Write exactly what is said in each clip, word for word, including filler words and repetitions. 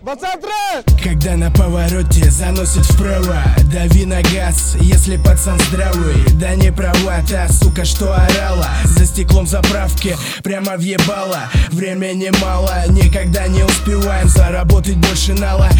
Пацан, трэш! Когда на повороте заносит вправо, дави на газ, если пацан здравый. Да не права та сука, что орала за стеклом заправки, прямо въебала. Времени мало, никогда не успеваем заработать больше нала.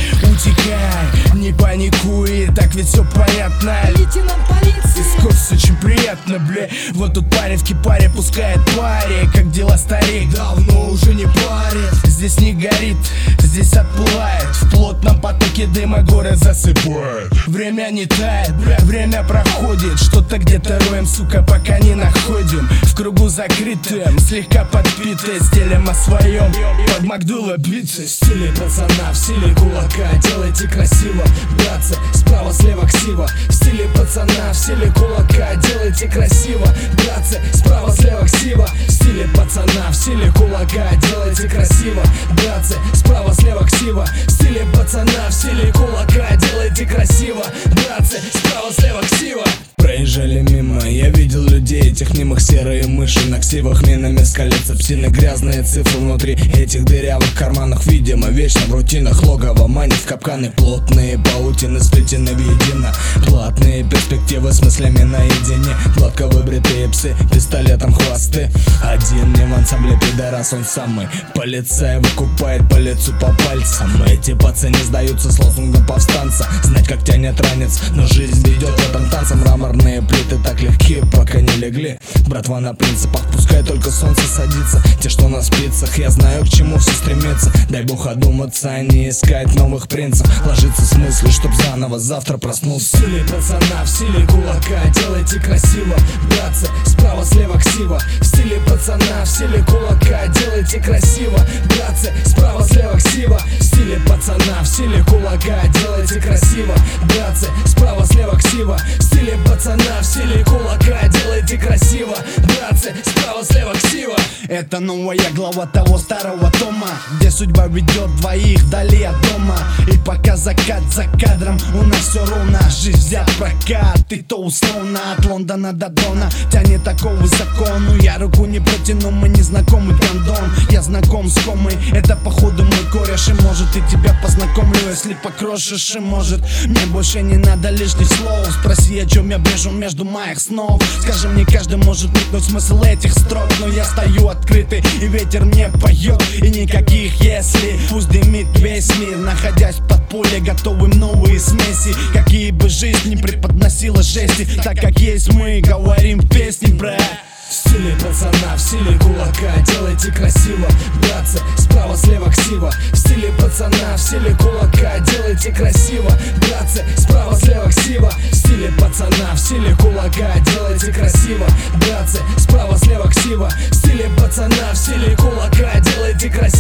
Утекай, не паникуй, так ведь все понятно. Лейтенант полиции. Искус очень приятно, бля. Вот тут парень в кипаре пускает паре. Как дела, старик? Давно уже не парит. Здесь не горит, здесь отплывает. В плотном потоке дыма город засыпает. Время не тает, бля, время проходит. Что-то где-то роем, сука, пока не находим. В кругу закрытым, слегка подпитый, стелем о своем. Под Макдула биться. В стиле пацана, в стиле кулака, делайте красиво, братцы, справа слева ксива. В стиле пацана, в стиле кулака, делайте красиво, братцы, справа слева ксива. В стиле пацана, в стиле кулака, делайте красиво, братцы, справа слева ксива. В стиле пацана, в стиле кулака, делайте красиво, братцы, справа слева ксива. Проезжали мимо, я видел людей, этих немых серые мыши. На ксивах минами скалятся псины, грязные цифры внутри этих дырявых карманах. Видимо, вечно в рутинах логово манит в капканы. Плотные паутины сплетены воедино, платные перспективы с мыслями наедине. Гладко выбритые псы, пистолетом хвосты. Один не в ансамбле пидорас, он самый. Полицай выкупает по лицу по пальцам. Эти пацаны сдаются с лозунгом повстанца. Знать, как тянет ранец, но жизнь ведет в этом танце. Мраморные плиты так легкие, пока не легли. Братва на принципах, пускай только солнце садится. Те, что на спицах, я знаю, к чему все стремится. Дай бог одуматься, а не искать новых принцев. Ложиться с мыслью, чтоб заново завтра проснулся. В стиле пацана, в стиле кулака, делайте красиво, братцы, справа слева ксива. В стиле пацана, в стиле кулака, делайте красиво, братцы, справа слева ксива. В стиле пацана, в стиле кулака, делайте красиво, братцы, справа слева ксива. В стиле пацана, в стиле кулака, делайте красиво, братцы, справа слева ксива. Это новая глава того старого тома, где судьба ведет двоих вдали от дома. И пока закат за кадром, у нас все ровно. Жизнь взят прокат, и то условно. От Лондона до Дона тянет такого высоко. Но я руку не протяну, мы не знакомый кондон. Я знаком с комой, это походу мой кореш. И может и тебя познакомлю, если покрошишь. И может мне больше не надо лишних слов. Спроси, о чем я брежу между моих снов. Скажи мне, каждый может вникнуть смысл этих строк. Но я стою открытый, и ветер мне поет. И никаких если, пусть дымит весь мир. Находясь под пулей, готовым новые смеси. Какие бы жизнь не преподносила жести, так как есть мы, говорим песни, бра. В стиле пацана, в стиле кулака, делайте красиво, братцы, справа слева ксива. В стиле пацана, в стиле кулака, делайте красиво, братцы, справа слева ксива. В стиле пацана, в стиле кулака, делайте красиво, братцы, справа слева ксива. В стиле пацана, в стиле кулака, делайте красиво.